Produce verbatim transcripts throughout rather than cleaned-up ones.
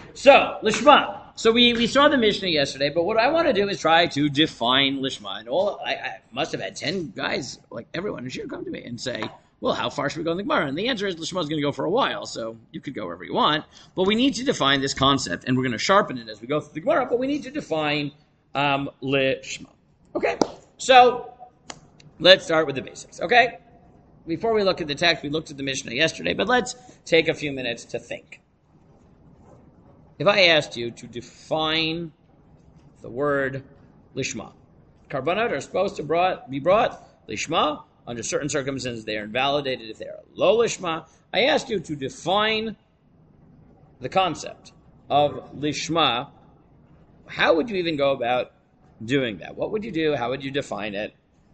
So, Lishma. So we, we saw the Mishnah yesterday, but what I want to do is try to define Lishma. And all I, I must have had ten guys, like everyone in Shir, come to me and say, well, how far should we go in the Gemara? And the answer is Lishma is going to go for a while, so you could go wherever you want. But we need to define this concept, and we're going to sharpen it as we go through the Gemara, but we need to define um, Lishma. Okay? So, let's start with the basics, okay? Before we look at the text, we looked at the Mishnah yesterday, but let's take a few minutes to think. If I asked you to define the word Lishma, Karbanot are supposed to brought, be brought Lishma. Under certain circumstances, they are invalidated if they are low Lishma. I asked you to define the concept of Lishma. How would you even go about doing that? What would you do? How would you define it?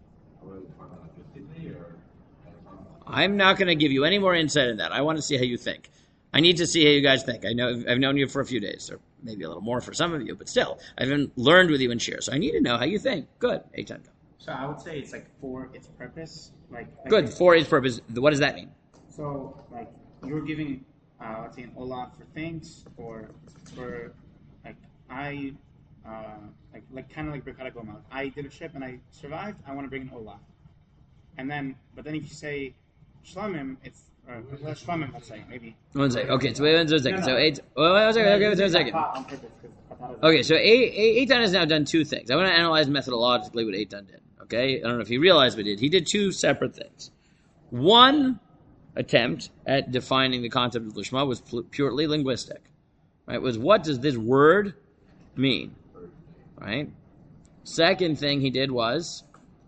I'm not going to give you any more insight in that. I want to see how you think. I need to see how you guys think. I know I've known you for a few days, or maybe a little more for some of you, but still, I haven't learned with you in Shir, so I need to know how you think. Good. Eitan. So I would say it's like for its purpose. Like, like Good. For its purpose. What does that mean? So, like, you're giving, uh, let's say, an olah for things, or for, like, I, uh, like, like kind of like Birkat Goma. I did a trip and I survived. I want to bring an olah, and then, but then if you say shlamim, it's or shlamim. Let's say maybe. One second. Okay. So wait one second. No, no. So eight. Well, one second. Okay. Wait one second. On purpose, 'cause Okay. So Eitan has now done two things. I want to analyze methodologically what Eitan did. Okay. I don't know if he realized what he did. He did two separate things. One attempt at defining the concept of Lishma was purely linguistic. Right? Was what does this word mean? Right. Second thing he did was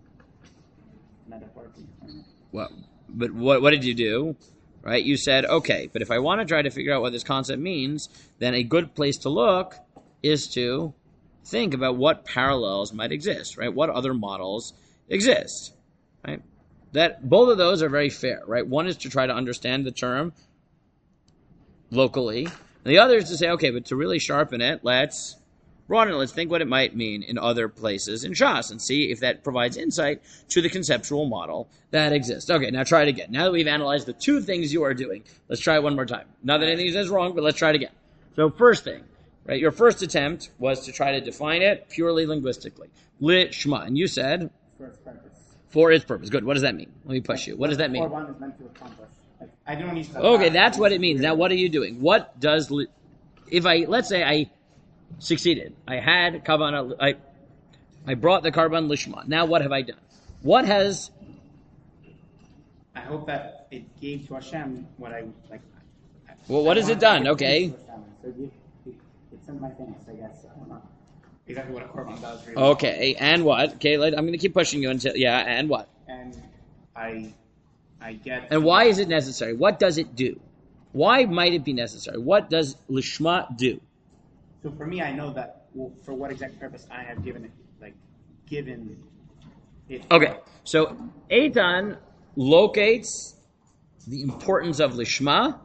what? But what what did you do? Right? You said, okay, but if I want to try to figure out what this concept means, then a good place to look is to think about what parallels might exist, right? What other models exist, right? That both of those are very fair, right? One is to try to understand the term locally, and the other is to say, okay, but to really sharpen it, let's broaden it. Let's think what it might mean in other places in Shas and see if that provides insight to the conceptual model that exists. Okay, now try it again. Now that we've analyzed the two things you are doing, let's try it one more time. Not that anything is wrong, but let's try it again. So first thing, right? Your first attempt was to try to define it purely linguistically. Lishma. And you said? For its purpose. For its purpose. Good. What does that mean? Let me push you. What does that mean? Korban is meant to accomplish. Like, I don't need to. Okay, that's what it means. Now what are you doing? What does, li- if I, let's say I succeeded. I had Kavanah, I, I brought the Karban Lishma. Now what have I done? What has... I hope that it gave to Hashem what I, like... Well, what I has it want done? to Okay. give to Hashem. So it, it, it's in my things, I guess. I don't know exactly what a Korban does. Really. Okay, and what? Okay, let, I'm going to keep pushing you until... Yeah, and what? And I, I get... And why is it necessary? What does it do? Why might it be necessary? What does Lishma do? So for me, I know that well, for what exact purpose I have given it, like, given it. Okay, so Eitan locates the importance of Lishma.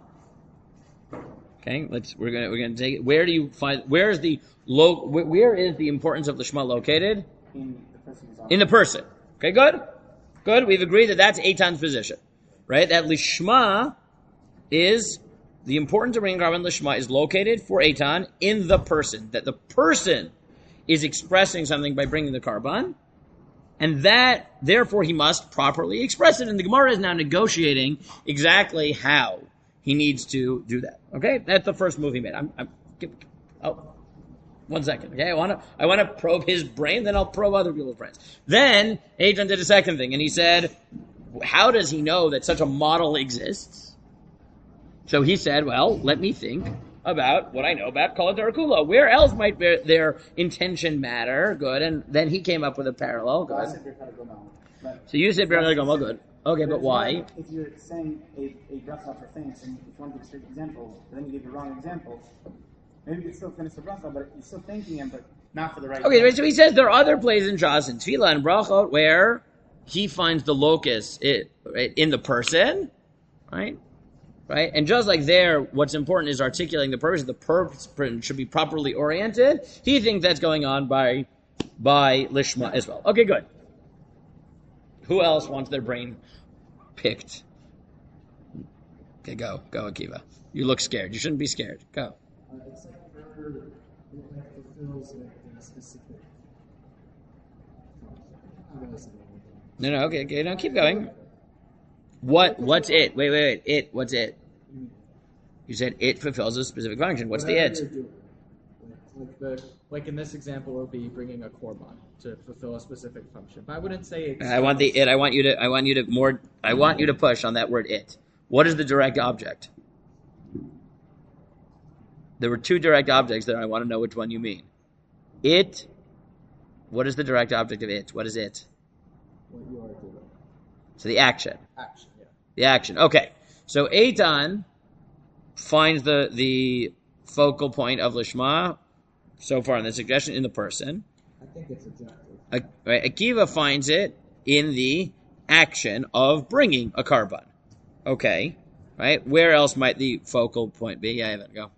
Okay, let's we're gonna we're gonna take it. Where do you find where is the lo, where is the importance of Lishma located? In the person's In the person. Okay, good, good. We've agreed that that's Eitan's position, right? That Lishma is. The importance of bringing Karban Lishma is located for Eitan in the person. That the person is expressing something by bringing the Karban, and that, therefore, he must properly express it. And the Gemara is now negotiating exactly how he needs to do that. Okay? That's the first move he made. I'm, I'm oh, one second. Okay? I want to I want to probe his brain, then I'll probe other people's brains. Then, Eitan did a second thing, and he said, how does he know that such a model exists? So he said, well, let me think about what I know about Kol Kula. Where else might their, their intention matter? Good. And then he came up with a parallel. Good. So you said Birkat Goma. Good. Okay, but why? If you're saying a, a bracha for things, and if you want to give a straight example, but then you give the wrong example, maybe you can still finish the bracha, but you're still thanking him, but not for the right Okay, so he says there are other places in Shas and Tefillah and Brachot where he finds the locus in the person, right? Right? And just like there, what's important is articulating the purpose. The purpose should be properly oriented. He thinks that's going on by by Lishma as well. Okay, good. Who else wants their brain picked? Okay, go. Go, Akiva. You look scared. You shouldn't be scared. Go. It's like whatever it like fulfills like a specific function. I'm gonna say that. No, no, okay, okay, no, keep going. What? What's it? Wait, wait, wait. It. What's it? You said it fulfills a specific function. What's the Whatever it? you're doing. Like, like the like in this example, it would be bringing a korban to fulfill a specific function. But I wouldn't say it's. I want the it. I want you to. I want you to more. I want you to push on that word it. What is the direct object? There were two direct objects there. I want to know which one you mean. It. What is the direct object of it? What is it? what you are doing. So the action. Action, yeah. The action. Okay. So Eitan finds the the focal point of Lishma so far in the suggestion in the person. I think it's objective. A, right, Akiva finds it in the action of bringing a carbon. Okay. Right? Where else might the focal point be? Yeah, Evan, go.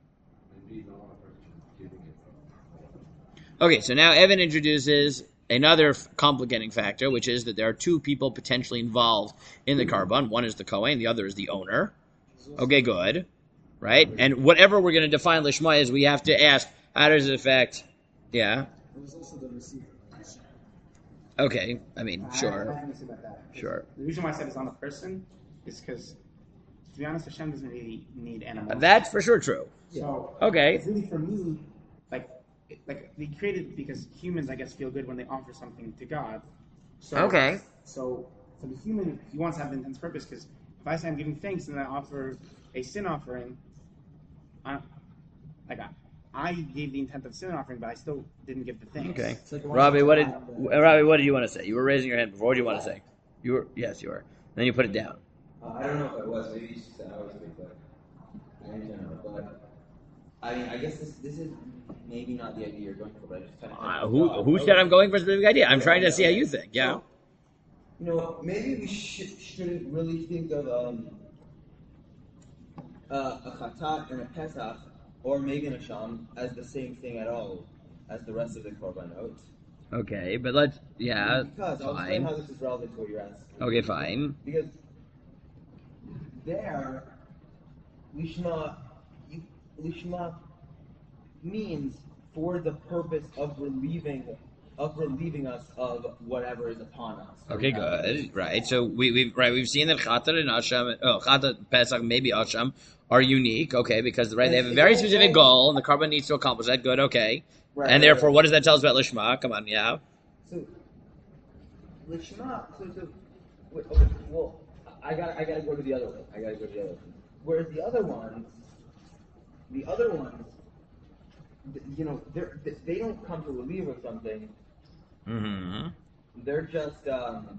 Okay, so now Evan introduces another f- complicating factor, which is that there are two people potentially involved in the carbon. One is the Kohen, the other is the owner. Okay, good. Right? And whatever we're going to define Lishma is, we have to ask, how does it affect... Yeah? There's also the receiver. Okay, I mean, I- I sure. have to say about that. Sure. The reason why I said it's on the person is because, to be honest, Hashem doesn't really need animals. That's for sure true. So Okay. it's really for me, like, it- like we created because humans, I guess, feel good when they offer something to God. So, Okay. So for the human, he wants to have an intense purpose because if I say I'm giving thanks and I offer a sin offering, I, like I, I gave the intent of sin offering, but I still didn't give the thanks. Okay. It's like Robbie, what did one- Robbie, what did you want to say? You were raising your hand before. What do you want to say? You were yes, you were. Then you put it down. Uh, I don't know if it was. Maybe you said I was big, but I don't know. But I mean, I guess this this is maybe not the idea you're going for, but I just kind of. Uh, who who said I'm going for a specific idea? I'm trying to see how you think. Yeah. You know, maybe we should, shouldn't really think of um, uh, a chatat and a pesach, or Megan Asham, as the same thing at all as the rest of the korbanot. Okay, but let's yeah. Because I'll explain Fine. how this is relevant to what you're asking. Okay, fine. Because there, lishma, you- lishma means for the purpose of relieving, of relieving us of whatever is upon us. Okay, good. Right. So we we right we've seen that Chatat and Asham, oh Chatat, Pesach, maybe Asham are unique. Okay, because right they have a very specific goal, and the carbon needs to accomplish that. Good. Okay. Right, And right, therefore, right. what does that tell us about Lishma? Come on, yeah. So, lishma. So, so wait, okay, well, I got, I got to go to the other one. I got to go to the other one. Whereas the other ones, the other ones, th- you know, they're, th- they don't come to relieve of something. Mm-hmm. They're just, um,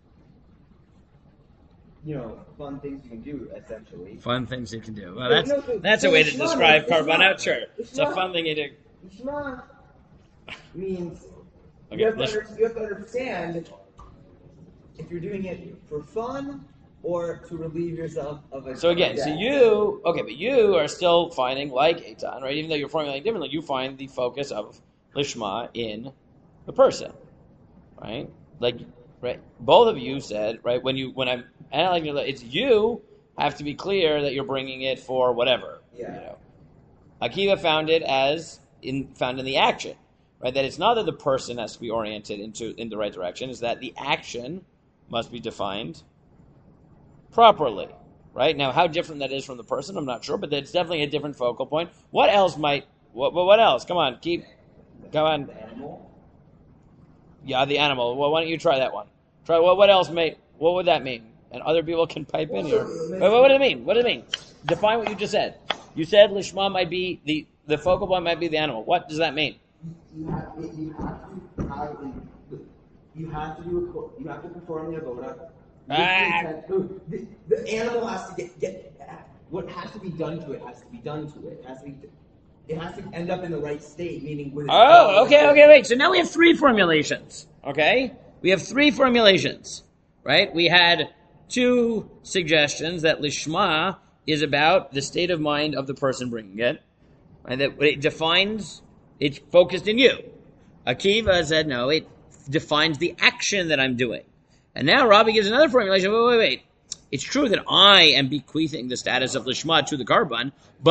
you know, fun things you can do, essentially. Fun things you can do. Well, No, that's no, no, that's a no, way it's to not. describe It's carbon not. out. Sure, It's it's a not. fun thing you do. Lishma means Okay, you, have to let's- under, you have to understand if you're doing it for fun or to relieve yourself of a. So again, so debt. you okay, but you are still finding like Eitan, right? Even though you're formulating differently, you find the focus of Lishma in the person, right? Like, right? Both of you said, right? When you when I'm analyzing, it's you have to be clear that you're bringing it for whatever. Yeah. You know, Akiva found it as in found in the action, right? That it's not that the person has to be oriented into in the right direction; is that the action must be defined properly, right? Now, how different that is from the person, I'm not sure, but it's definitely a different focal point. What else might? What? What else? Come on, keep. Come on. The animal. Yeah, the animal. Well, why don't you try that one? Try. What? What else may? What would that mean? And other people can pipe in here. Wait, what, what does it mean? What does it mean? Define what you just said. You said Lishma might be the the focal point might be the animal. What does that mean? You have, you have to have a, you have to do a, co- you have to perform the avoda. Ah. The, the animal has to get, get what has to be done to it has to be done to it. It has to be, it has to end up in the right state, meaning with. Oh, okay, okay, wait. So now we have three formulations. Okay, we have three formulations, right? We had two suggestions that Lishma is about the state of mind of the person bringing it, and that it defines, it's focused in you. Akiva said, no, it defines the action that I'm doing. And now Rabbi gives another formulation. Wait, wait, wait. It's true that I am bequeathing the status of Lishma to the Karban, but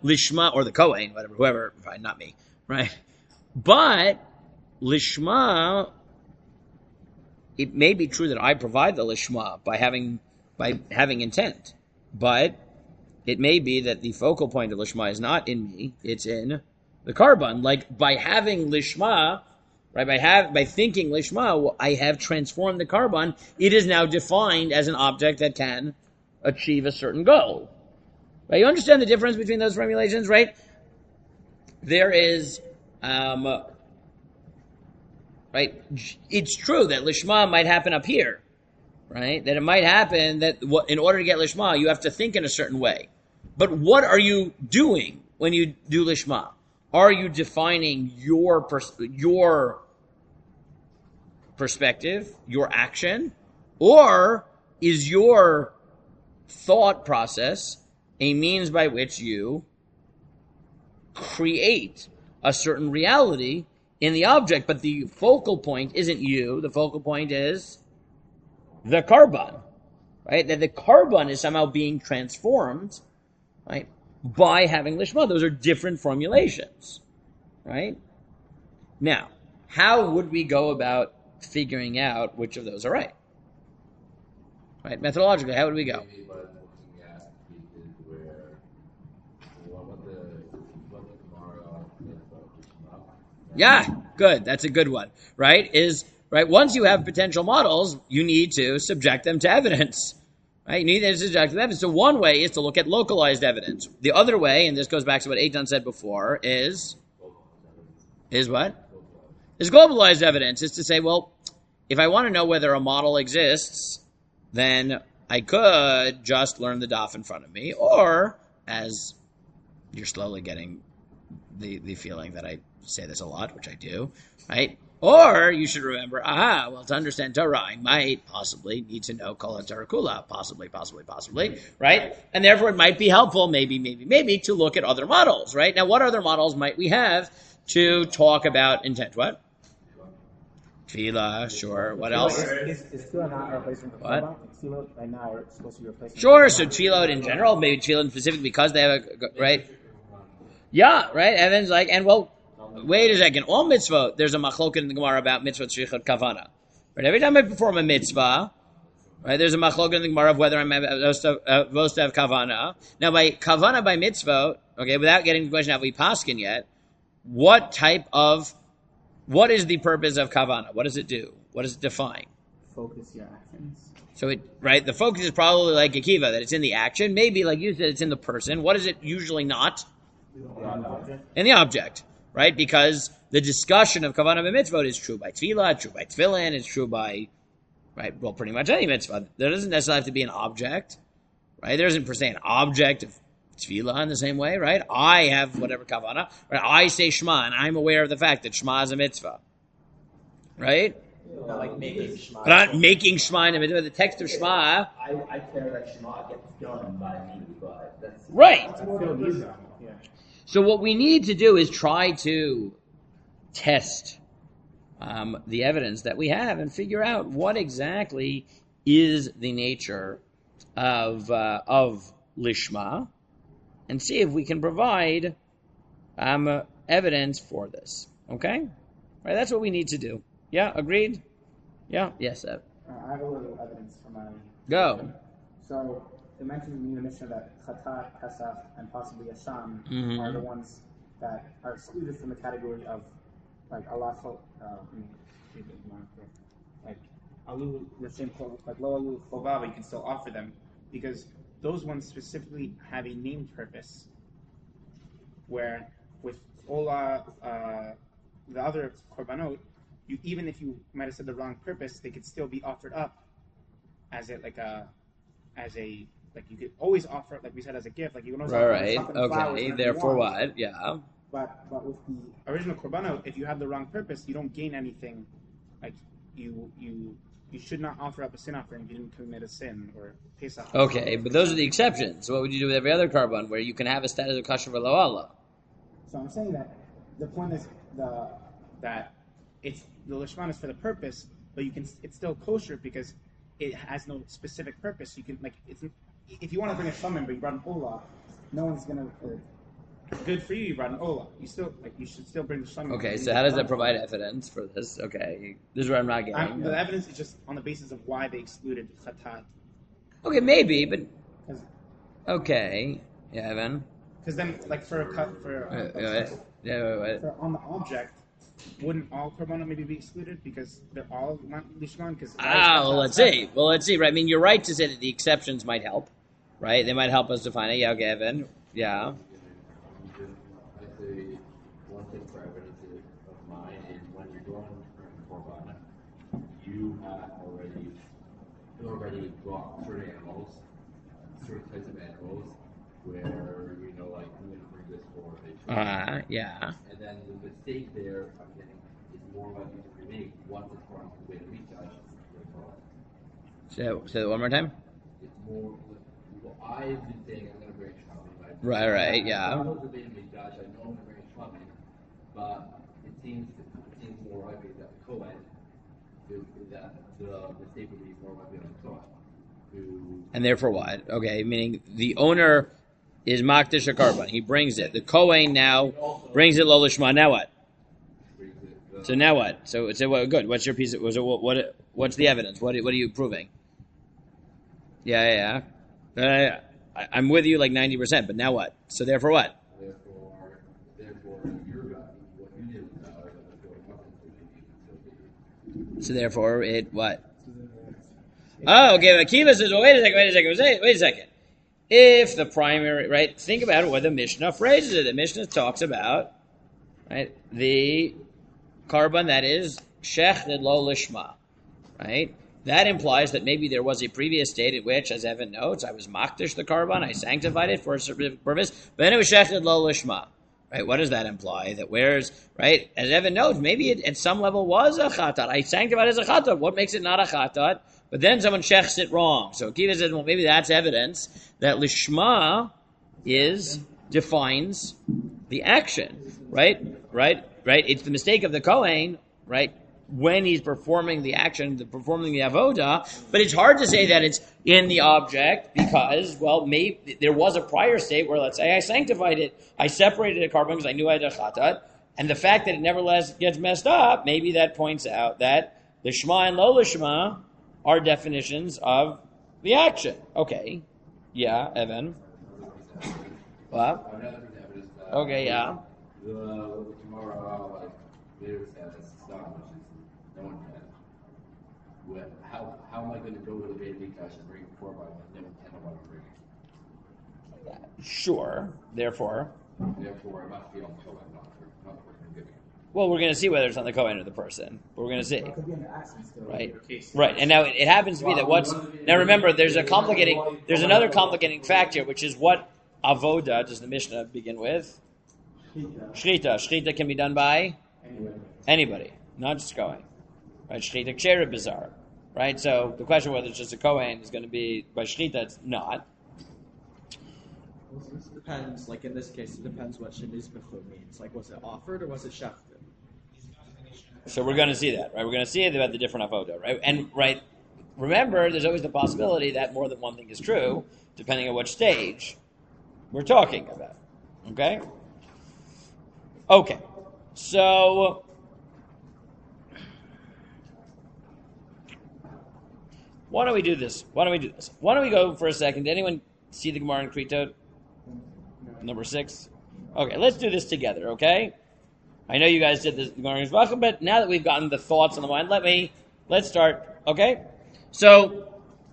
lishma, or the Kohen, whatever, whoever, fine, not me, right? But lishma, it may be true that I provide the lishma by having by having intent, but it may be that the focal point of lishma is not in me; it's in the carbon. Like by having lishma, right? By have by thinking lishma, I have transformed the carbon. It is now defined as an object that can achieve a certain goal. Right? You understand the difference between those formulations, right? There is, um, right? It's true that lishma might happen up here, right? That it might happen that in order to get lishma, you have to think in a certain way. But what are you doing when you do lishma? Are you defining your pers- your perspective, your action, or is your thought process a means by which you create a certain reality in the object? But the focal point isn't you. The focal point is the carbon, right? That the carbon is somehow being transformed, right, by having lishma. Those are different formulations, right? Now, how would we go about figuring out which of those are right? Right, methodologically, how would we go? Maybe by looking at cases where what the what the Gemara says about Lishma. Yeah, good. That's a good one, right? Is right. Once you have potential models, you need to subject them to evidence, right? You need to subject them to evidence. So one way is to look at localized evidence. The other way, and this goes back to what Eitan said before, is is what? Is globalized evidence. Is to say, well, if I want to know whether a model exists, then I could just learn the daf in front of me, or, as you're slowly getting the, the feeling that I say this a lot, which I do, right? Or you should remember, aha, well, to understand Torah, I might possibly need to know Kol HaTorah Kula, possibly, possibly, possibly, right? And therefore it might be helpful, maybe, maybe, maybe, to look at other models, right? Now, what other models might we have to talk about intent? What? Tefillah, sure. What else? Is, is tefillah not a replacement for What? korban? Tefillah right now are supposed to be replacement. Sure, so tefillot in general, maybe tefillot specific because they have a, right? Yeah, right? Evan's like, and well, wait a second. All mitzvot, there's a machloket in the Gemara about mitzvot shrichot kavana. Right? Every time I perform a mitzvah, right, there's a machloket in the Gemara of whether I'm supposed to have kavana. Now, by kavana by mitzvot, okay, without getting to the question of we paskin yet, what type of, what is the purpose of kavana? What does it do? What does it define? Focus your actions. So it, right, the focus is probably like Akiva, that it's in the action. Maybe, like you said, it's in the person. What is it usually not? In the object, right? Because the discussion of Kavanah b'mitzvot is true by Tefillah, true by Tefillin, it's true by, right, well, pretty much any mitzvah. There doesn't necessarily have to be an object, right? There isn't per se an object of Tefillah in the same way, right? I have whatever Kavanah, right? I say Shema, and I'm aware of the fact that Shema is a mitzvah, right? Not like making Shema. But not making Shema in a mitzvah. The text of Shema, I, I care that Shema gets done by me, but that's right. Tefillah needs them. Yeah. So what we need to do is try to test um, the evidence that we have and figure out what exactly is the nature of uh, of lishma, and see if we can provide um, uh, evidence for this. Okay, right? That's what we need to do. Yeah, agreed. Yeah, yes, Ev. Uh, I have a little evidence for my. Go. So it mentions in the Mishnah that Chatat, Pesach, and possibly Asham Mhm. are the ones that are excluded from the category of like Allah, uh, let me read it more quick. Like Alu, the same like Lo Alu Chovava, you can still offer them because those ones specifically have a named purpose. Where with Ola, uh, the other korbanot, you even if you might have said the wrong purpose, they could still be offered up as a like a as a like you could always offer, like we said, as a gift. Like you can always All offer right. chocolate and flowers Okay. whenever you Therefore, want. what? Yeah. But but with the original korbanot, if you have the wrong purpose, you don't gain anything. Like you you you should not offer up a sin offering if you didn't commit a sin or Pesach. Okay, but those are the exceptions. So what would you do with every other carbon where you can have a status of kasher v'lo Allah? So I'm saying that the point is the that it's the lishman is for the purpose, but you can it's still kosher because it has no specific purpose. You can like it's if you want to bring a shaman, but you brought an olah, no one's gonna uh, good for you. You brought an Ola. You still like you should still bring the Shlamim. Okay, so how does that provide evidence for this? Okay, this is where I'm not getting. I'm, the evidence is just on the basis of why they excluded Chatat. Okay, maybe, but Because okay, yeah, Evan. then, like for a cut for, uh, Wait, wait, wait. Yeah, wait, wait. for on the object, wouldn't all Korbanot maybe be excluded because they're all not Lishman? Because Ah, well, let's see. Well, let's see. Right, I mean, you're right to say that the exceptions might help, right? They might help us define it. Yeah, okay, Evan. Yeah. I say one thing for evidence of mine is when you're going for Korban, you have already you already brought certain animals, certain types of animals, where you know, like I'm going to bring this for a Uh, yeah. and then the mistake there I'm getting is more likely to be made once it's brought to the way to reach us. Say, say that one more time. It's more. Well, I've been saying I'm going to bring Shlamim. Right, right, yeah. I know the way to make Josh. I know I'm going to bring Shlamim, but it seems it seems more likely that the Kohen, that the mistake would be more likely on the Kohen. Who And therefore what? Okay, meaning the owner is Makdish Karban. He brings it. The Kohen now brings it Lolishma. Now what? brings it. The, So now what? So so what? Good. What's your piece? Of, was it what, what? What's the evidence? What? What are you proving? Yeah, yeah. yeah. Uh, I, I'm with you like ninety percent. But now what? So therefore what? Therefore, therefore, your guy, what you did with that, that going up into the So therefore it what? Oh, okay. Akiva says, well, wait a second, wait a second, wait, wait a second. If the primary, right? Think about what the Mishnah phrases it. The Mishnah talks about, right, the Karban that is sheched lo lishma, right? That implies that maybe there was a previous state in which, as Evan notes, I was makdish the Karban, I sanctified it for a certain purpose, but then it was sheched lo lishma. Right? What does that imply? That where's, right? As Evan knows, maybe it at some level was a chatat. I sanctified it as a chatat. What makes it not a chatat? But then someone shechs it wrong. So Akiva says, well, maybe that's evidence that lishma is, defines the action. Right? Right? Right? It's the mistake of the Kohen, right? When he's performing the action, the performing the avoda, but it's hard to say that it's in the object because, well, maybe there was a prior state where, let's say, I sanctified it, I separated a carbon because I knew I had a chatat, and the fact that it nevertheless gets messed up, maybe that points out that the shema and lo lishma are definitions of the action. Okay, yeah, Evan. What? Another piece of evidence that Okay, yeah. the the Gemara like later says stop, which is no one can. Well, how how am I going to go to the Beit Mikdash and bring four by one? No one can know what I'm bringing. Sure. Therefore, Therefore, it must be on the Kohen, not for not for him giving it. well, we're going to see whether it's on the Kohen or the person. But we're going to see. It could be an accent still. Right, right, and now it, it happens to be that what's now. Remember, there's a complicating, there's another complicating fact here, which is what avoda does the Mishnah begin with? Shrita. Shrita can be done by anybody, not just Kohen. Right, Shrita ksheira bizarre. Right, so the question whether it's just a Kohen is going to be by Shrita. It's not. Well, so this depends, like in this case, it depends what Shaniz Bechut means. Like, was it offered or was it shafted? So we're going to see that, right? We're going to see about the different avoda, right? And right, remember, there's always the possibility that more than one thing is true, depending on which stage we're talking about. Okay? Okay. So, why don't we do this? Why don't we do this? Why don't we go for a second? Did anyone see the Gemara in Kritot? Number six? Okay, let's do this together, okay? I know you guys did this Gemara in Zvachim, but now that we've gotten the thoughts on the mind, let me, let's start, okay? So,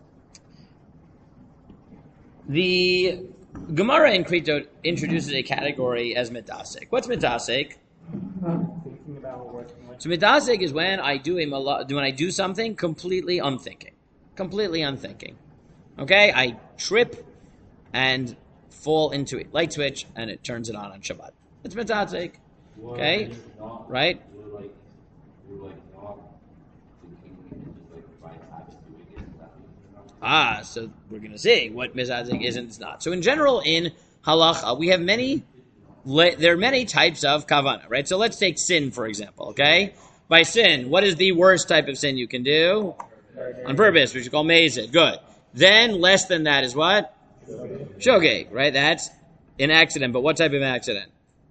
the Gemara in Kritot introduces a category as Midasik. What's Midasik? Thinking about what working with. So Midasik is when I do a mala- when I do something completely unthinking. Completely unthinking. Okay? I trip and fall into a light switch and it turns it on on Shabbat. It's Midasik. Okay? Not, Right? We're like, we're like not thinking and just like by habit doing it. That means Ah, so we're going to see what Mizazik is and is not. So in general, in halacha, we have many, le- there are many types of kavana, right? So let's take sin, for example, okay? By sin, what is the worst type of sin you can do? On purpose, which is called mazid. Good. Then less than that is what? Shogeg, right? That's an accident, but what type of accident?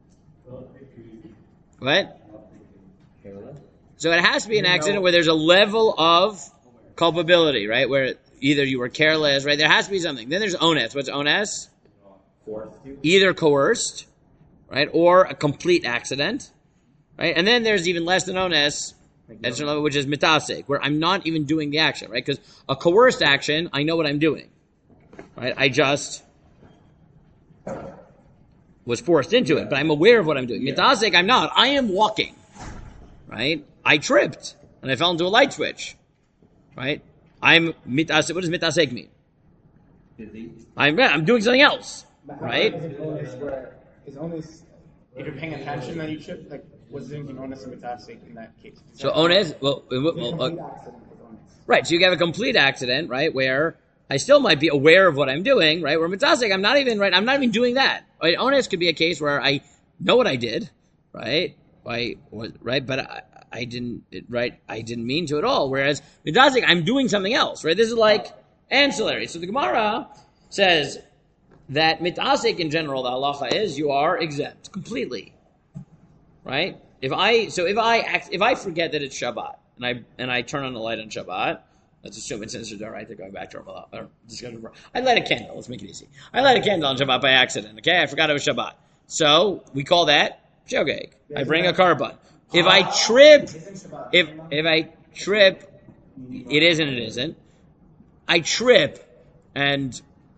What? So it has to be an accident where there's a level of culpability, right? Where either you were careless, right? There has to be something. Then there's ones. What's ones? Either coerced, right, or a complete accident, right? And then there's even less than ones, which is mitasek, where I'm not even doing the action, right? Because a coerced action, I know what I'm doing, right? I just was forced into it, but I'm aware of what I'm doing. Mitasek, I'm not. I am walking, right? I tripped and I fell into a light switch, right? I'm mitasek. What does mitasek mean? I'm I'm doing something else, right? Is onus, if you're paying attention, then you trip. Like, what's the difference between onus and mitasek in that case? So onus, well, well, uh, right? So you have a complete accident, right, where I still might be aware of what I'm doing, right? Where mitasek, I'm not even right. I'm not even doing that. Right? Onus could be a case where I know what I did, right? I was right, but I, I didn't, right? I didn't mean to at all. Whereas mitasek, I'm doing something else, right? This is like ancillary. So the Gemara says that mitasek in general, the halacha is you are exempt completely, right? If I so if I act, if I forget that it's Shabbat and I and I turn on the light on Shabbat, let's assume it's Instant right? They're going back to our, our discussion. I light a candle. Let's make it easy. I light a candle on Shabbat by accident. Okay, I forgot it was Shabbat. So we call that shogeg. I bring a carbon. If I trip, if if I trip, it is and it isn't. I trip and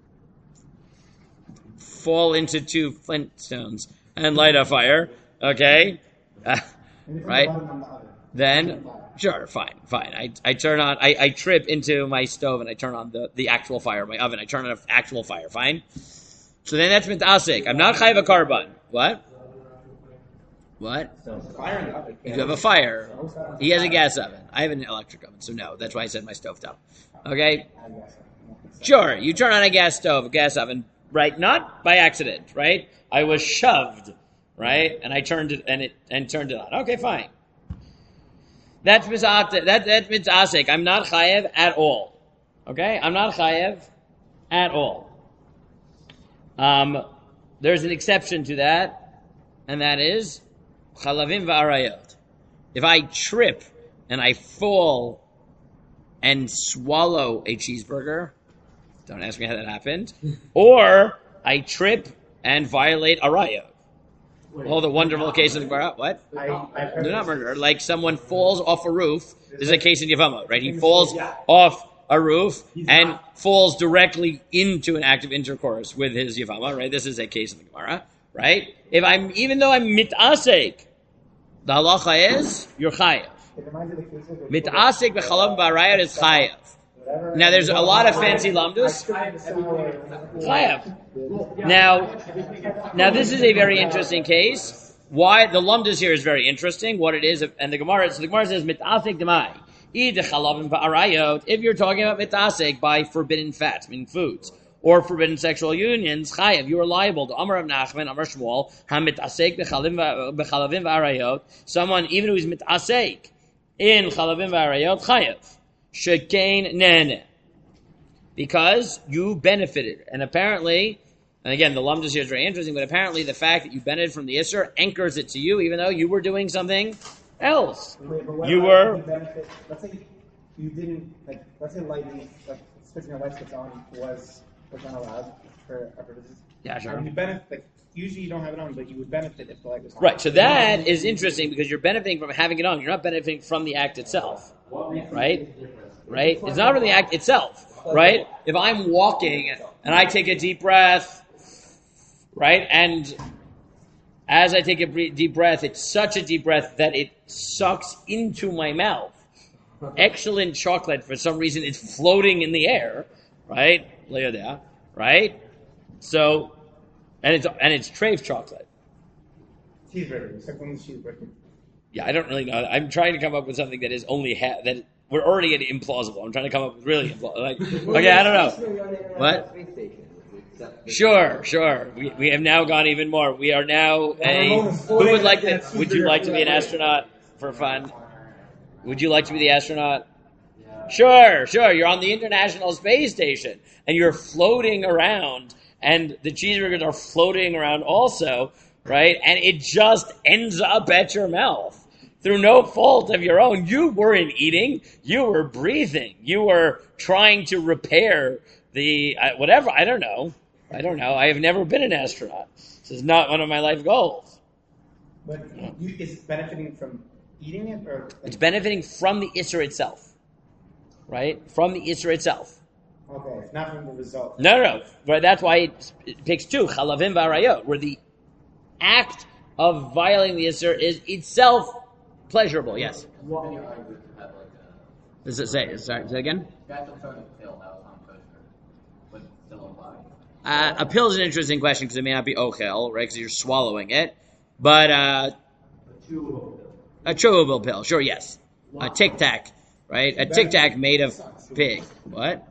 fall into two flintstones and light a fire. Okay, uh, right? Then. Sure, fine, fine. I I turn on, I, I trip into my stove and I turn on the, the actual fire, my oven. I turn on an actual fire, fine? So then that's mitasek. I'm not chayiv a carbon. What? What? You have a fire. He has a gas oven. I have an electric oven, so no. That's why I said my stove top. Okay? Sure, you turn on a gas stove, a gas oven, right? Not by accident, right? I was shoved, right? And I turned it, and it, and turned it on. Okay, fine. That's mitzasek. That, that's mitzasek. I'm not chayev at all. Okay? I'm not chayev at all. Um, there's an exception to that, and that is chalavim v'arayot. If I trip and I fall and swallow a cheeseburger, don't ask me how that happened, or I trip and violate arayot. Oh, the wonderful case of the Gemara. What? I, I No, not murder. Like someone falls off a roof. This is a case in Yavama, right? He falls off a roof and falls directly into an act of intercourse with his Yavama, right? This is a case in the Gemara, right? If I'm, even though I'm mitasek, the halacha is you're chayav. Mitasek b'chalav b'arayat is chayav. Now, there's a lot of fancy lamdus. Chayav. Now, now this is a very interesting case. Why the lamdus here is very interesting. What it is, and the Gemara. So the Gemara says mitasek demai. If you're talking about mitasek by forbidden fats, meaning foods, or forbidden sexual unions, chayav, you are liable to Amar of Nachman, Amar Shmuel, hamitasek bechalavim v'arayot. Someone even who is mitasek in chalavim v'arayot, chayav. Shekain nene. Because you benefited. And apparently, and again, the lumdus here is very interesting, but apparently the fact that you benefited from the Isser anchors it to you, even though you were doing something else. Wait, but what you about were... if you benefit, let's say you didn't, like, let's say lightning, like, switching your light switch on was, was not allowed for a purpose. Yeah, sure. You benefit, like, usually you don't have it on, but you would benefit if the light was on. Right, so that is interesting because you're benefiting from having it on. You're not benefiting from the act itself. Right? Right? It's not from the act itself. Right? If I'm walking and I take a deep breath, right, and as I take a deep breath, it's such a deep breath that it sucks into my mouth. Excellent chocolate, for some reason, it's floating in the air, right? Right? So, and it's and it's treif chocolate. Cheeseburger. Except when it's cheeseburger. Yeah, I don't really know. I'm trying to come up with something that is only ha- that we're already getting implausible. I'm trying to come up with really implausible. Like, okay, I don't know. What? Sure, sure. We we have now gone even more. We are now a. Who would like to? Would you like to be an astronaut for fun? Would you like to be the astronaut? Sure, sure. You're on the International Space Station and you're floating around and the cheeseburgers are floating around also, right? And it just ends up at your mouth through no fault of your own. You weren't eating, you were breathing, you were trying to repair the, uh, whatever, I don't know. I don't know. I have never been an astronaut. This is not one of my life goals. But you, is it benefiting from eating it, or like, It's benefiting from the Isser itself, right? From the Isser itself. okay, not from the result? No, no, no. But that's why it, it picks two, chalavim v'arayot, where the act of violating the Isser is itself pleasurable. Yes. What many arguments have like a Does it say? Sorry, say again? guys will throwing a pill that was on kosher, but still apply. Uh, a pill is an interesting question because it may not be ochel, right? Because you're swallowing it. But uh, A chewable pill. a chewable pill, sure, yes. A Tic Tac, right? A Tic Tac made of pig. What?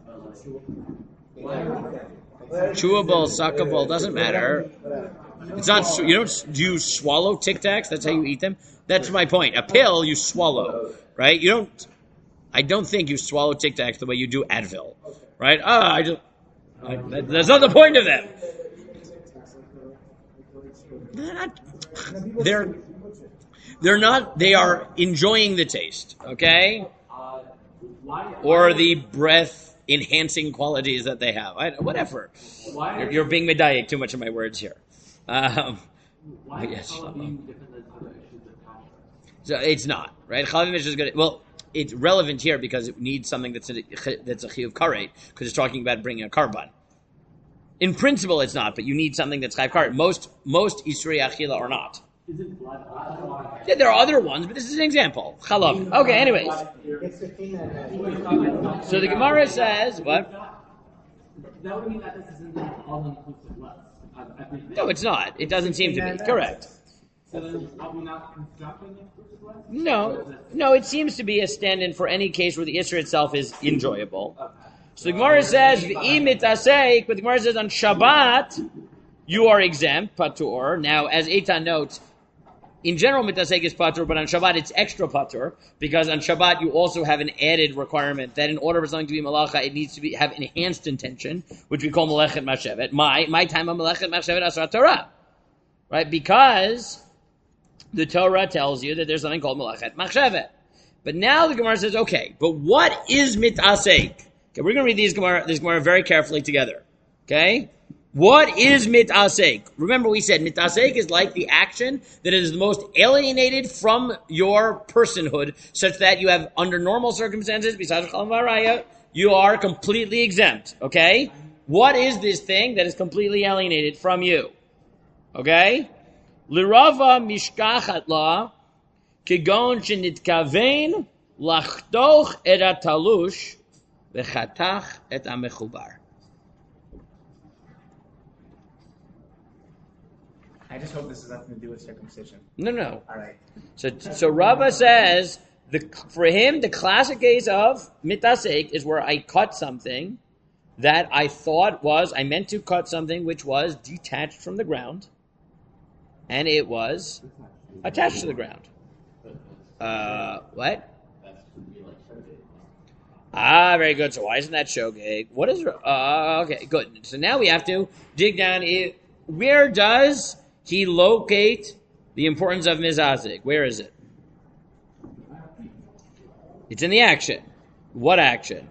Chewable, suckable, doesn't matter. It's not. You don't. Do you swallow Tic Tacs? That's how you eat them. That's my point. A pill you swallow, right? You don't. I don't think you swallow Tic Tacs the way you do Advil, right? Ah, I just. I, that, that's not the point of them. They're not. They're. They're not. They are enjoying the taste, okay, or the breath enhancing qualities that they have. I, whatever. You're, you're being medayik too much of my words here. Um, Why yes. is Halloween different than other issues of kashrut? So it's not, right? Chalavim is just good. Well, it's relevant here because it needs something that's a, that's a chiyuv karet, because it's talking about bringing a karban. In principle, it's not, but you need something that's chayv karet. Most most isuri achila are not. Is it blood? Yeah, there are other ones, but this is an example. Chalavim. Okay, anyways. It's fifteen and So the Gemara says, what? That would mean that this isn't an all-inclusive list of everything. No, it's not. It doesn't seem to be. Correct. So then, are we not constructing an inclusive list? No, no, it seems to be a stand-in for any case where the Isra itself is enjoyable. So the Gemara says, "V'imit asek," but the Gemara says on Shabbat, you are exempt, patur. Now, as Eitan notes, in general, mitasek is patur, but on Shabbat it's extra patur, because on Shabbat you also have an added requirement that in order for something to be malacha, it needs to be have enhanced intention, which we call melechet machshevet. My my time of melechet machshevet asar Torah, right? Because the Torah tells you that there's something called melechet machshevet. But now the Gemara says, okay, but what is mitasek? Okay, we're going to read these Gemara, this Gemara very carefully together. Okay. What is mitasek? Remember we said mitasek is like the action that is the most alienated from your personhood, such that you have, under normal circumstances, besides Chalam Varaya, you are completely exempt. Okay? What is this thing that is completely alienated from you? Okay? Lirava mishkachat la, kigon shenitkavein lachtoch et atalush v'chatach et amechubar. I just hope this has nothing to do with circumcision. No, no. All right. So, so Rava says the for him the classic case of mitasek is where I cut something that I thought was I meant to cut something which was detached from the ground, and it was attached to the ground. Uh, what? Ah, very good. So why isn't that shogeg? What is? Uh, okay, good. So now we have to dig down. It, where does he locate the importance of mizazik? Where is it? It's in the action. What action?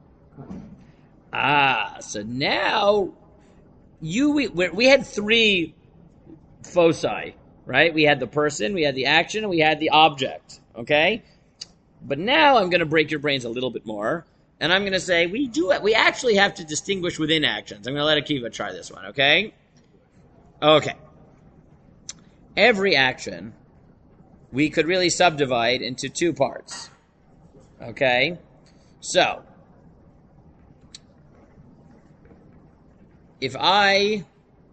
Ah, so now you we, we had three foci, right? We had the person, we had the action, and we had the object. Okay, but now I'm going to break your brains a little bit more, and I'm going to say we do we actually have to distinguish within actions. I'm going to let Akiva try this one. Okay. Okay. Every action we could really subdivide into two parts. Okay? So, if I,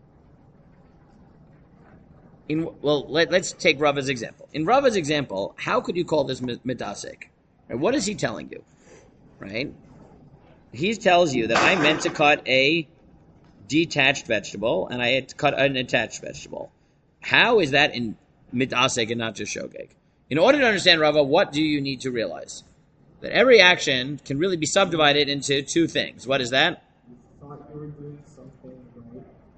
in well, let, let's take Rava's example. In Rava's example, how could you call this mitasek? Right? What is he telling you? Right? He tells you that I meant to cut a detached vegetable, and I had to cut an attached vegetable. How is that in mitasek and not just shogeg? In order to understand Rava, what do you need to realize? That every action can really be subdivided into two things. What is that? You thought you were doing something right,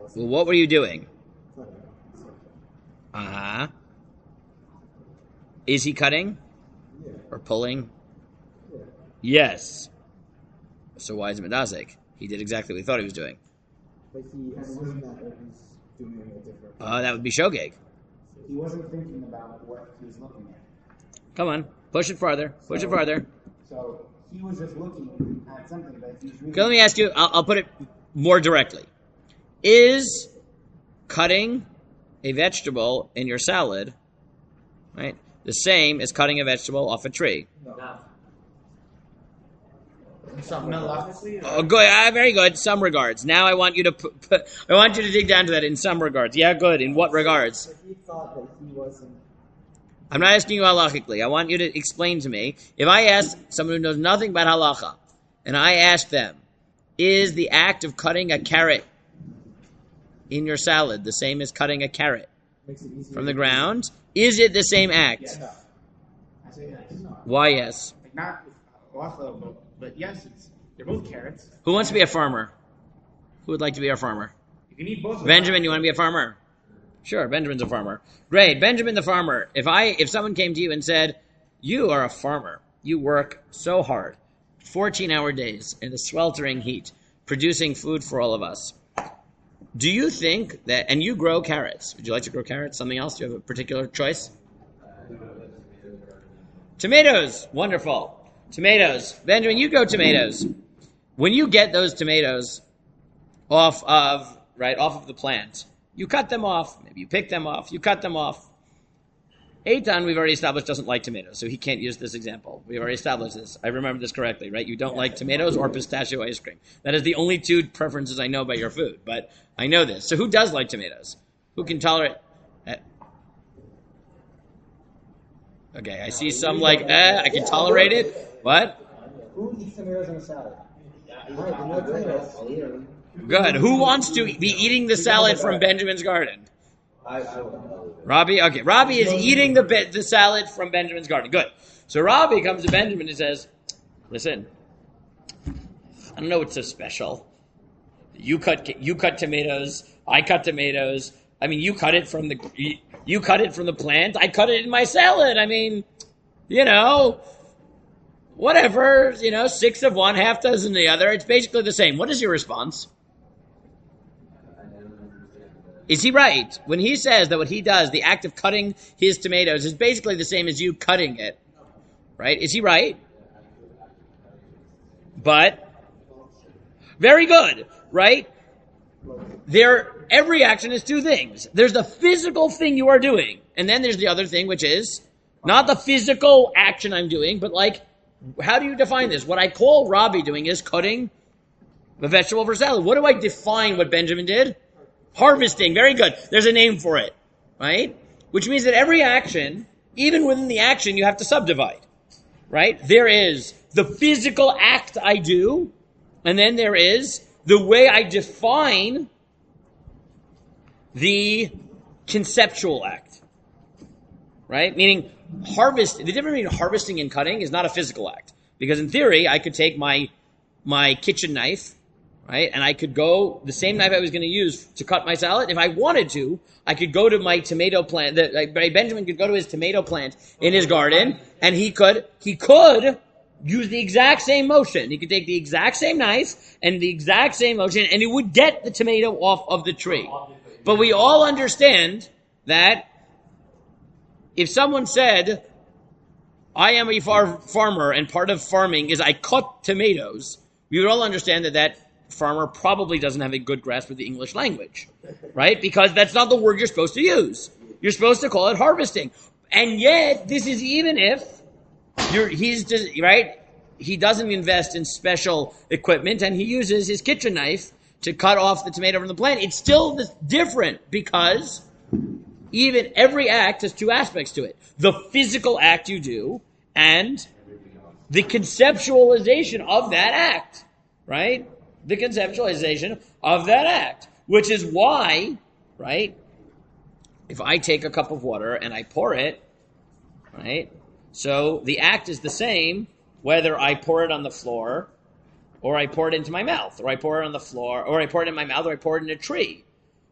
Well, what were you doing? Uh huh. Is he cutting or pulling? Yes. So why is it medazik? He did exactly what he thought he was doing. But he assumed that what he's doing a different. Uh, that would be shogeg. He wasn't thinking about what he was looking at. Come on, push it farther. Push it farther. So he was just looking at something that he's really. Okay, let me ask you. I'll, I'll put it more directly. Is cutting a vegetable in your salad, right, the same as cutting a vegetable off a tree? No. Melachically, Oh, good. Ah, very good. Some regards. Now I want you to put, put, I want you to dig down to that in some regards. Yeah, good. In what regards? So he thought that he wasn't. I'm not asking you halachically. I want you to explain to me. If I ask someone who knows nothing about halacha, and I ask them, is the act of cutting a carrot in your salad the same as cutting a carrot Makes it easier from the to- ground? Is it the same act? yes. I say yes. Why yes? Like not also, but, but yes, it's they're both carrots. Who wants to be a farmer? Who would like to be a farmer? You can eat both. of them. Benjamin, you want to be a farmer? Sure, Benjamin's a farmer. Great, Benjamin the farmer. If I if someone came to you and said, you are a farmer, you work so hard, fourteen-hour days in the sweltering heat, producing food for all of us. Do you think that, and you grow carrots. Would you like to grow carrots? Something else? Do you have a particular choice? Tomatoes. Wonderful. Tomatoes. Benjamin, you grow tomatoes. When you get those tomatoes off of, right, off of the plant, you cut them off. Maybe you pick them off. You cut them off. Eitan, we've already established, doesn't like tomatoes, so he can't use this example. We've already established this. I remember this correctly, right? You don't like tomatoes or pistachio ice cream. That is the only two preferences I know about your food, but I know this. So who does like tomatoes? Who can tolerate? eh. Okay, I see some like, eh, I can tolerate it. What? Who eats tomatoes in a salad? Right, no tomatoes. Good. Who wants to be eating the salad from Benjamin's garden? I, I would know. Robbie? Okay, Robbie is eating the be- the salad from Benjamin's garden. Good. So Robbie comes to Benjamin and says, listen, I don't know what's so special. You cut you cut tomatoes, I cut tomatoes. I mean, you cut it from the you, you cut it from the plant, I cut it in my salad. I mean, you know, whatever, you know, six of one, half dozen the other. It's basically the same. What is your response? Is he right when he says that what he does, the act of cutting his tomatoes, is basically the same as you cutting it? Right? Is he right? But, very good, right? There, every action is two things. There's the physical thing you are doing, and then there's the other thing, which is not the physical action I'm doing, but like, how do you define this? What I call Robbie doing is cutting the vegetable for salad. What do I define what Benjamin did? Harvesting. Very good. There's a name for it, right? Which means that every action, even within the action, you have to subdivide, right? There is the physical act I do, and then there is the way I define the conceptual act, right? Meaning harvest, the difference between harvesting and cutting is not a physical act. Because in theory, I could take my my kitchen knife, right? And I could go, the same knife I was going to use to cut my salad, if I wanted to, I could go to my tomato plant, the, like, Benjamin could go to his tomato plant in his garden, and he could, he could use the exact same motion. He could take the exact same knife and the exact same motion, and he would get the tomato off of the tree. But we all understand that if someone said, I am a far- farmer, and part of farming is I cut tomatoes, we would all understand that that farmer probably doesn't have a good grasp of the English language, right? Because that's not the word you're supposed to use. You're supposed to call it harvesting. And yet, this is even if you're, he's just, right? He doesn't invest in special equipment and he uses his kitchen knife to cut off the tomato from the plant. It's still different because even every act has two aspects to it. The physical act you do and the conceptualization of that act, right? The conceptualization of that act, which is why, right, if I take a cup of water and I pour it, right, so the act is the same whether I pour it on the floor or I pour it into my mouth, or I pour it on the floor, or I pour it in my mouth, or I pour it in a tree.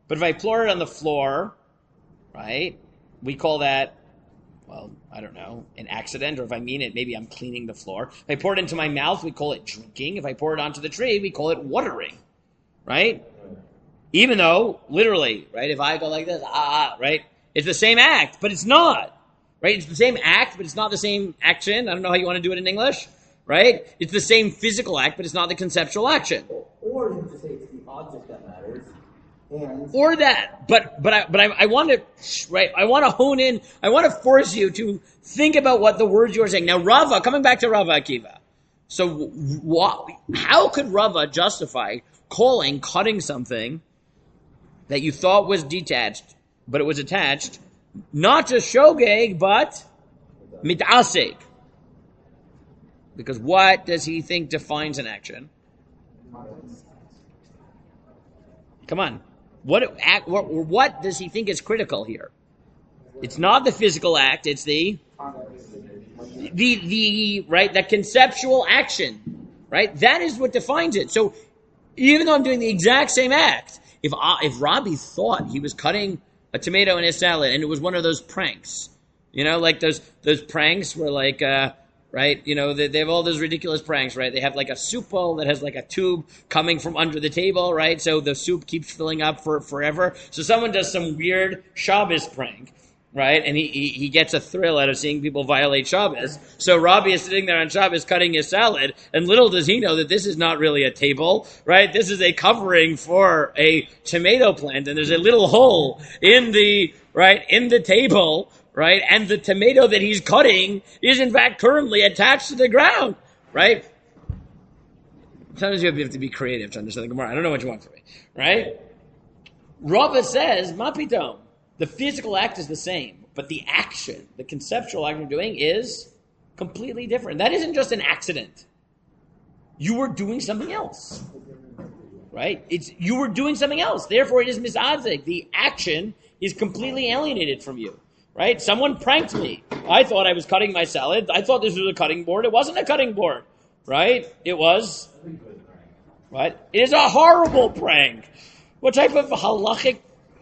But if I pour it on the floor, right, we call that, well, I don't know, an accident, or if I mean it, maybe I'm cleaning the floor. If I pour it into my mouth, we call it drinking. If I pour it onto the tree, we call it watering, right? Even though, literally, right, if I go like this, ah, right, it's the same act, but it's not, right? It's the same act, but it's not the same action. I don't know how you want to do it in English, right? It's the same physical act, but it's not the conceptual action. Or you just say it's the object that matters. And Or that, but but I but I, I want to right. I want to hone in. I want to force you to think about what the words you are saying. Now, Rava, coming back to Rava Akiva. So, what? How could Rava justify calling cutting something that you thought was detached, but it was attached, not just shogeg, but mitasek? Because what does he think defines an action? Come on. What, act, what what does he think is critical here? It's not the physical act, it's the the the right, the conceptual action. Right? That is what defines it. So even though I'm doing the exact same act, if I, if Robbie thought he was cutting a tomato in his salad and it was one of those pranks, you know, like those those pranks where like uh right? You know, they, they have all those ridiculous pranks, right? They have like a soup bowl that has like a tube coming from under the table, right? So the soup keeps filling up for forever. So someone does some weird Shabbos prank, right? And he, he, he gets a thrill out of seeing people violate Shabbos. So Robbie is sitting there on Shabbos cutting his salad, and little does he know that this is not really a table, right? This is a covering for a tomato plant, and there's a little hole in the, right, in the table, right? And the tomato that he's cutting is in fact currently attached to the ground, right? Sometimes you have to be creative to understand the Gemara. I don't know what you want from me, right? Rava says, Mapidom, the physical act is the same, but the action, the conceptual act you're doing is completely different. That isn't just an accident. You were doing something else, right? It's you were doing something else. Therefore, it is misadzik. The action is completely alienated from you. Right? Someone pranked me. I thought I was cutting my salad. I thought this was a cutting board. It wasn't a cutting board. Right? It was. Right? It is a horrible prank. What type of halachic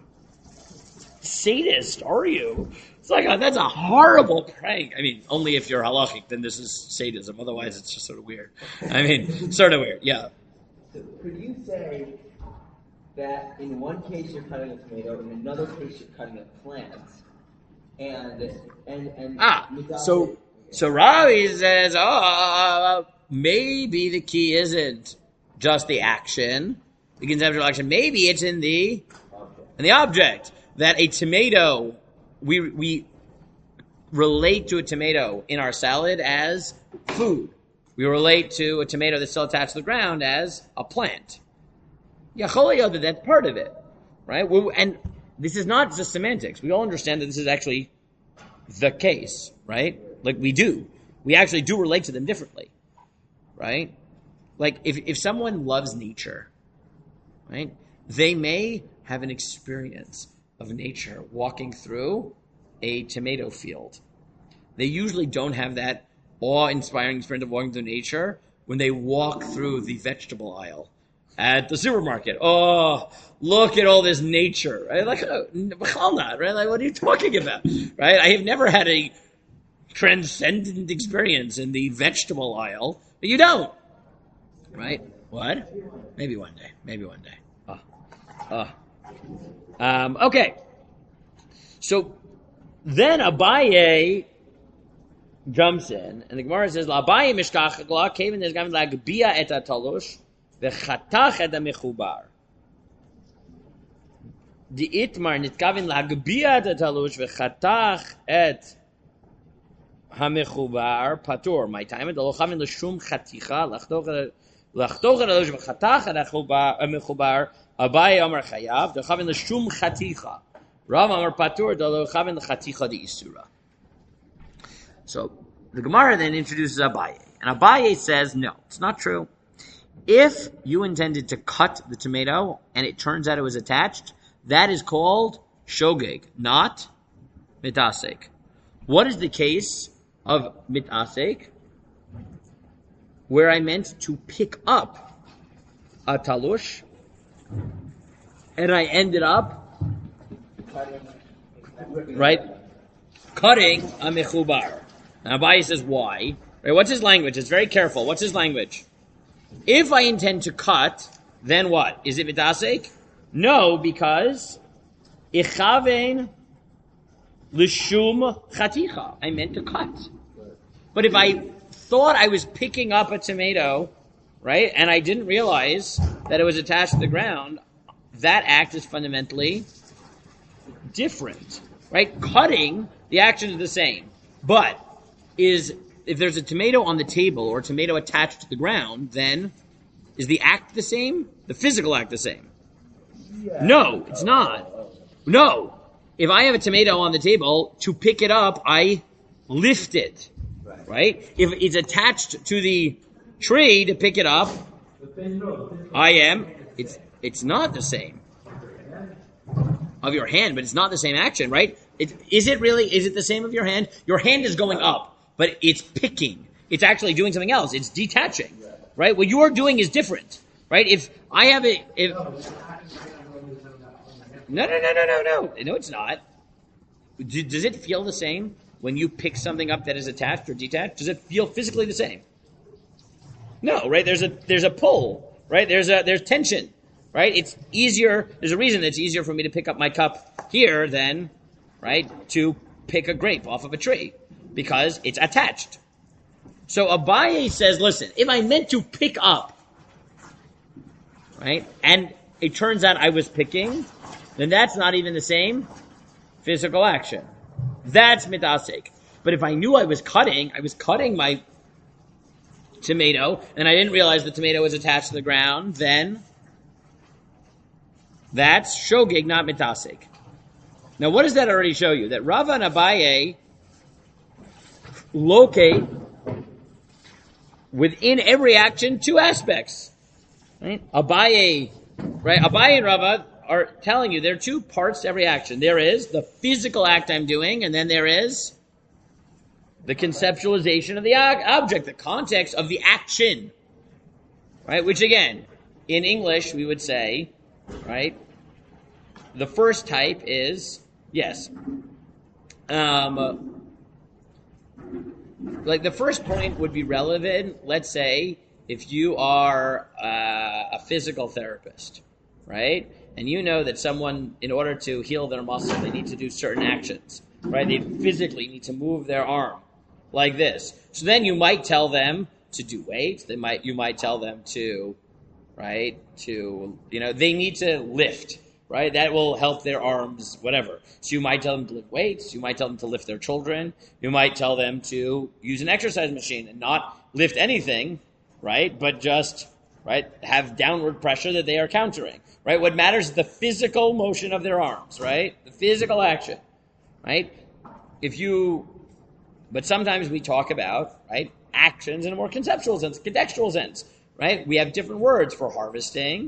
sadist are you? It's like, a, that's a horrible prank. I mean, only if you're halachic, then this is sadism. Otherwise, it's just sort of weird. I mean, sort of weird. Yeah. So could you say that in one case you're cutting a tomato, in another case you're cutting a plant? And and and ah, so so Ravi says, oh, maybe the key isn't just the action, the conceptual action. Maybe it's in the in the object that a tomato we we relate to a tomato in our salad as food. We relate to a tomato that's still attached to the ground as a plant. Yachol that that's part of it, right? We're, and this is not just semantics. We all understand that this is actually the case, right? Like we do. We actually do relate to them differently, right? Like if, if someone loves nature, right, they may have an experience of nature walking through a tomato field. They usually don't have that awe-inspiring experience of walking through nature when they walk through the vegetable aisle at the supermarket. Oh, look at all this nature, right? Like, uh, right? Like, what are you talking about, right? I have never had a transcendent experience in the vegetable aisle, but you don't, right? What? Maybe one day. Maybe one day. Oh. Oh. Um, okay. So then Abaye jumps in, and the Gemara says, "Abaye mishkach la kaven is going to lagbia et atalosh." וחתך את המחובר. דאיתמר נתכוון להגביה את התלוש וחתך את המחובר פטור. מה טעם? דלא כוון לשום חתיכה, לחתוך את התלוש וחתך את המחובר, אביי אמר חייב, דלא כוון לשום חתיכה. רב אמר פטור, דלא כוון לחתיכה דאיסורה. So the Gemara then introduces Abaye, and Abaye says, no, it's not true. If you intended to cut the tomato and it turns out it was attached, that is called shogeg, not mitasek. What is the case of mitasek? Where I meant to pick up a talush and I ended up, right, cutting a mechubar. Now Abaye says, why? Right, what's his language? It's very careful. What's his language? If I intend to cut, then what? Is it mitasek? No, because ichaven l'shum chaticha. I meant to cut. But if I thought I was picking up a tomato, right, and I didn't realize that it was attached to the ground, that act is fundamentally different, right? Cutting, the action is the same. But is if there's a tomato on the table or a tomato attached to the ground, then is the act the same? The physical act the same? Yeah. No, it's not. No. If I have a tomato on the table, to pick it up, I lift it, Right. right? If it's attached to the tree to pick it up, I am, it's it's not the same of your hand, but it's not the same action, right? It, is it really, is it the same of your hand? Your hand is going up, but it's picking. It's actually doing something else. It's detaching, right? What you are doing is different, right? If I have a, if, no, no, no, no, no, no, no, it's not. Do, does it feel the same when you pick something up that is attached or detached? Does it feel physically the same? No, right? There's a, there's a pull, right? There's a, there's tension, right? It's easier, there's a reason it's easier for me to pick up my cup here than, right, to pick a grape off of a tree, because it's attached. So Abaye says, listen, if I meant to pick up, right, and it turns out I was picking, then that's not even the same physical action. That's mitasek. But if I knew I was cutting, I was cutting my tomato, and I didn't realize the tomato was attached to the ground, then that's shogeg, not mitasek. Now, what does that already show you? That Rava and Abaye locate within every action two aspects. Right? Abaye, right? Abaye and Rava are telling you there are two parts to every action. There is the physical act I'm doing, and then there is the conceptualization of the object, the context of the action. Right? Which again, in English we would say, right? The first type is, yes, um, like the first point would be relevant, let's say, if you are uh, a physical therapist, right? And you know that someone, in order to heal their muscle, they need to do certain actions, right? They physically need to move their arm like this. So then you might tell them to do weights. They might, you might tell them to, right, to, you know, they need to lift, right? That will help their arms, whatever. So you might tell them to lift weights. You might tell them to lift their children. You might tell them to use an exercise machine and not lift anything, right? But just, right, have downward pressure that they are countering, right? What matters is the physical motion of their arms, right? The physical action, right? If you, but sometimes we talk about, right, actions in a more conceptual sense, contextual sense, right? We have different words for harvesting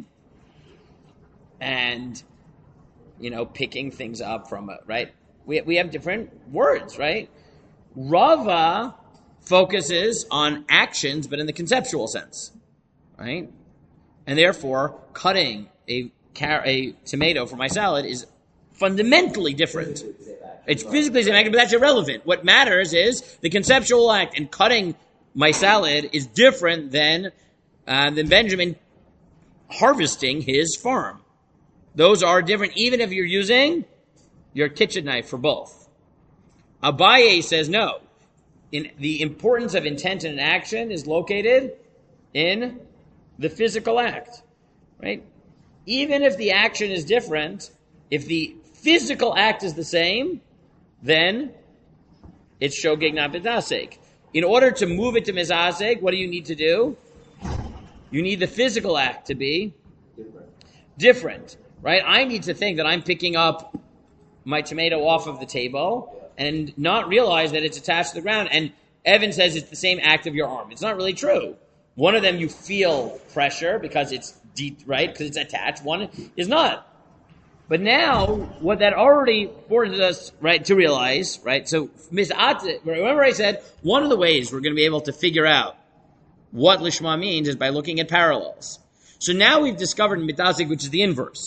and, you know, picking things up from a, right? We, we have different words, right? Rava focuses on actions, but in the conceptual sense, right? And therefore, cutting a car- a tomato for my salad is fundamentally different. It's physically the same act, but that's irrelevant. What matters is the conceptual act, and cutting my salad is different than uh, than Benjamin harvesting his farm. Those are different, even if you're using your kitchen knife for both. Abaye says no. In the importance of intent and action is located in the physical act, right? Even if the action is different, if the physical act is the same, then it's shogeg not mitasek. In order to move it to mitasek, what do you need to do? You need the physical act to be different. different, right? I need to think that I'm picking up my tomato off of the table and not realize that it's attached to the ground. And Evan says it's the same act of your arm. It's not really true. One of them you feel pressure because it's deep, right? Because it's attached. One is not. But now, what that already forces us, right, to realize, right? So, remember I said one of the ways we're going to be able to figure out what lishma means is by looking at parallels. So now we've discovered mitasek, which is the inverse,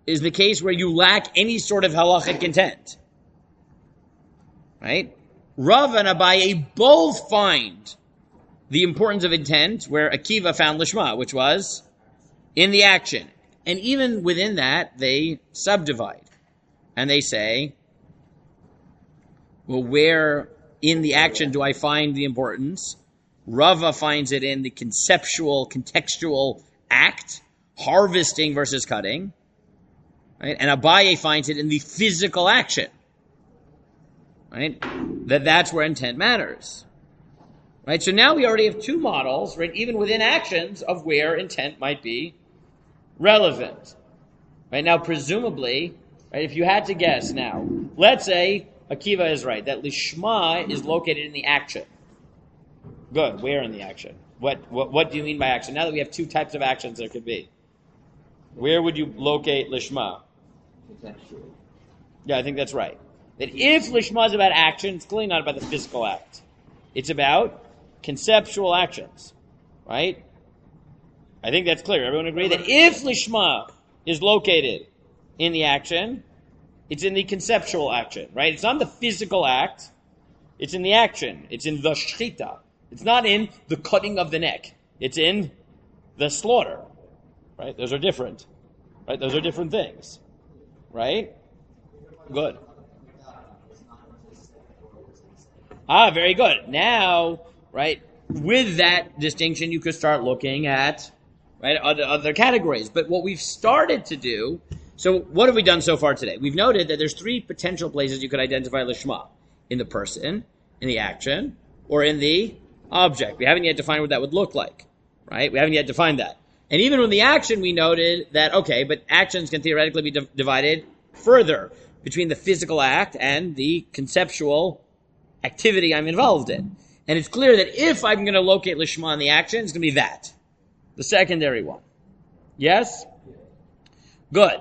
is the case where you lack any sort of halachic intent. Right? Rav and Abaye both find the importance of intent where Akiva found Lishma, which was in the action. And even within that, they subdivide. And they say, well, where in the action do I find the importance? Rava finds it in the conceptual, contextual act, harvesting versus cutting. Right? And Abaye finds it in the physical action. Right? That that's where intent matters. Right? So now we already have two models, right, even within actions, of where intent might be relevant. Right? Now, presumably, right, if you had to guess now, let's say Akiva is right, that Lishma is located in the action. Good. Where in the action? What, what what do you mean by action? Now that we have two types of actions there could be. Where would you locate Lishma? Contextually. Yeah, I think that's right. That if Lishma is about action, it's clearly not about the physical act. It's about conceptual actions. Right? I think that's clear. Everyone agree that if Lishma is located in the action, it's in the conceptual action, right? It's not the physical act. It's in the action. It's in the shchita. It's not in the cutting of the neck. It's in the slaughter, right? Those are different, right? Those are different things, right? Good. Ah, very good. Now, right, with that distinction, you could start looking at, right, other, other categories. But what we've started to do, so what have we done so far today? We've noted that there's three potential places you could identify Lishma. In the person, in the action, or in the object. We haven't yet defined what that would look like, right? We haven't yet defined that. And even in the action, we noted that, okay, but actions can theoretically be di- divided further between the physical act and the conceptual activity I'm involved in. And it's clear that if I'm going to locate Lishma in the action, it's going to be that, the secondary one. Yes? Good.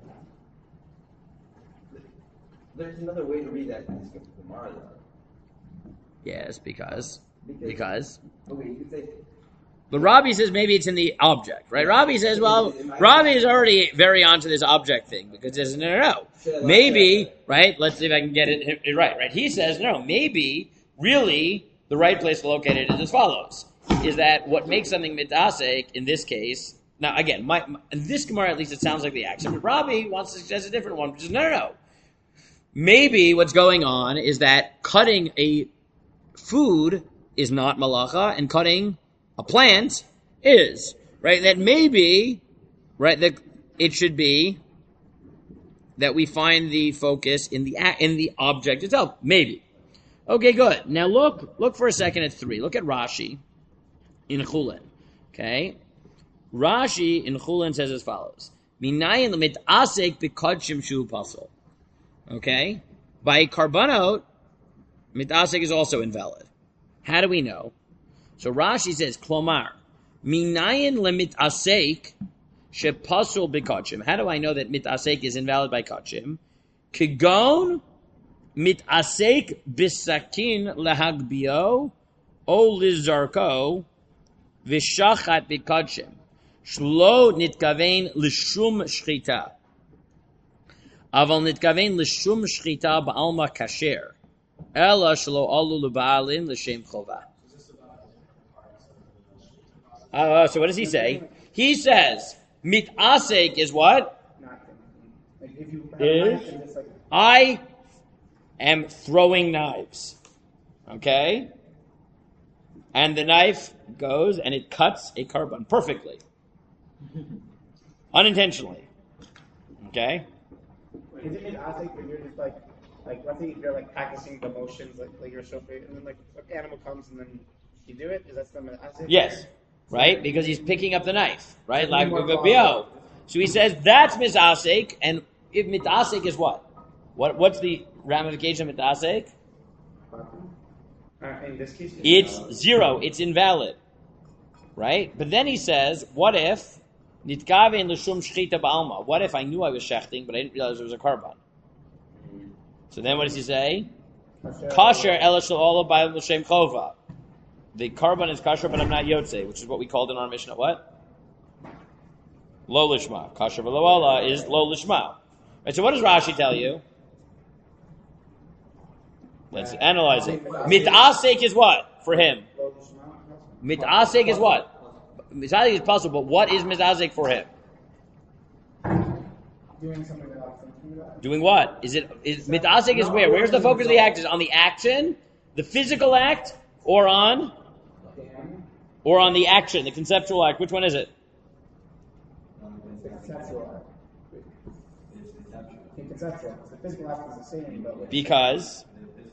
There's another way to read that in this Gemara, though. Yes, because, Because- because, Okay, you could say, but Rabbi says maybe it's in the object, right? Rabbi says, well, Rabbi is already very onto this object thing because he says, no, no, no. Maybe, right? Let's see if I can get it, it right, right? He says, no, maybe, really, the right place to locate it is as follows, is that what makes something mitasek, in this case, now again, my, my, in this Gemara at least it sounds like the action, but Rabbi wants to suggest a different one, which is, no, no, no. Maybe what's going on is that cutting a food is not malacha, and cutting a plant is, right? That maybe, right, that it should be that we find the focus in the in the object itself. Maybe. Okay, good. Now look, look for a second at three. Look at Rashi in Chulin. Okay? Rashi in Chulin says as follows. Minayin limit asek b'kodshim shu pasol. Okay? By karbanot, mitasek is also invalid. How do we know? So Rashi says, Klomar, minayin lemitasek shepasul b'kodshim. How do I know that mitasek is invalid by kodshim? Kigon mitasek bisakin lehagbio o lizarko v'shachat b'kodshim. Shlo nitkavein l'shum shchita. Aval nitkavein l'shum shchita ba'alma kasher. Ela shlo alu l'ba'alin l'shem chova. Uh, so what does he say? He says, mitasek is what? Nothing. Like if you have Is? a knife and just like I am throwing knives. Okay? And the knife goes and it cuts a carbon perfectly. Unintentionally. Okay? is it asik when you're just like like let's say you're like practicing the motions like like you're a chauffeur and then like an animal comes and then you do it? Is that something asik? Yes. Right? Because he's picking up the knife. Right? So Like more Gugabio. So he says that's mitasek, and if mitasek is what? What what's the ramification of mitasek? Uh, in this case, It's zero. It's invalid. Right? But then he says, what if nitkavein l'shum shchita ba'alma? What if I knew I was shechting, but I didn't realize it was a carbon? So then what does he say? Kasher ela shel ola ba'al l'shem chova. The carbon is kasher, but I'm not yotze, which is what we called in our Mishnah. What? lo lishma. Kasher v'lo Allah is lo lishma. Right, so what does Rashi tell you? Let's analyze it. Mitasek is what for him? Mitasek is what? Mitasek is possible, but what is mitasek for him? Doing something without thinking about it. Doing what? Is it is mitasek is where? Where's the focus of the act? Is it on the action, the physical act, or on or on the action, the conceptual act? Which one is it? It's conceptual. It's conceptual. The physical act is the same, but with Because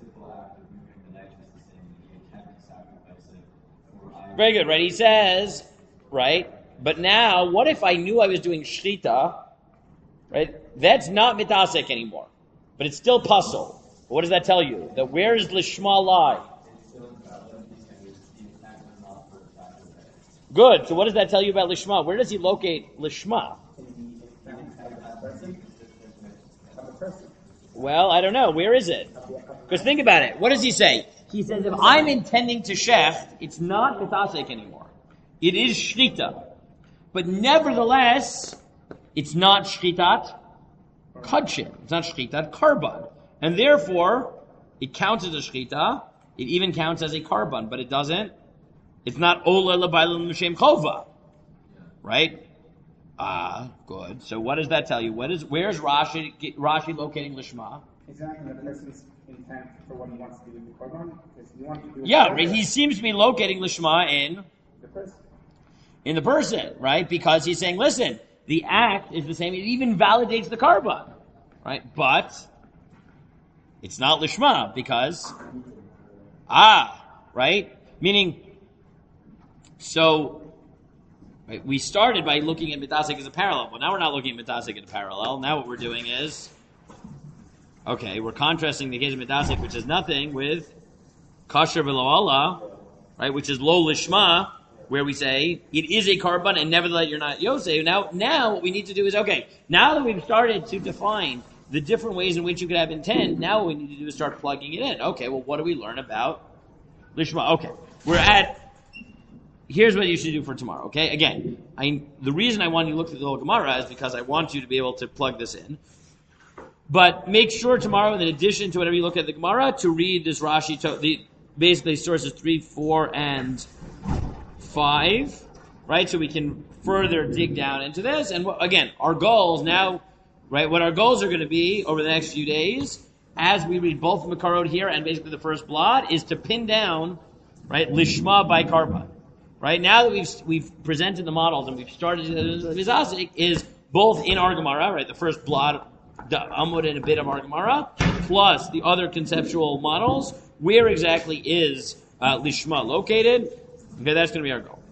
very good, right? He says, right? But now, what if I knew I was doing shrita? Right? That's not mitasek anymore, but it's still puzzle. What does that tell you? That where does lishma lie? Good. So what does that tell you about lishma? Where does he locate lishma? Well, I don't know. Where is it? Because think about it. What does he say? He says, if I'm intending to shecht, it's not mitasek anymore. It is shrita. But nevertheless, it's not shritat kudshim. It's not shritat karban. And therefore, it counts as a shrita. It even counts as a karban, but it doesn't. It's not ola l'baylam l'shem chova. Right? Ah, good. So what does that tell you? What is, where's Rashi, Rashi locating lishma? exactly the person's intent for what he wants to do with the korban. Because he wants to do it Yeah, for right. He seems to be locating lishma in the person. in the person, right? Because he's saying, listen, the act is the same. It even validates the karban, right? But it's not lishma because, ah, right? Meaning, so right, we started by looking at mitasek as a parallel, but now we're not looking at mitasek as a parallel. Now what we're doing is, okay, we're contrasting the case of mitasek, which is nothing, with kasher v'lo Allah, right? Which is lo lishma, where we say it is a karban and nevertheless you're not yosef. Now, now what we need to do is, okay, now that we've started to define the different ways in which you could have intent, now what we need to do is start plugging it in. Okay, well, what do we learn about lishma? Okay, we're at, here's what you should do for tomorrow, okay? Again, I, the reason I want you to look through the whole Gemara is because I want you to be able to plug this in. But make sure tomorrow, in addition to whenever you look at the Gemara, to read this Rashi, to, the basically sources three, four, and five, right? So we can further dig down into this. And again, our goals now, right? What our goals are going to be over the next few days, as we read both Makarot here and basically the first blot, is to pin down, right, Lishma by Karban. Right? Now that we've we've presented the models and we've started Mizasik, is both in our Gemara, right? The first blot, the Amud and a bit of our Gemara, plus the other conceptual models. Where exactly is uh, Lishma located? Okay, that's going to be our goal.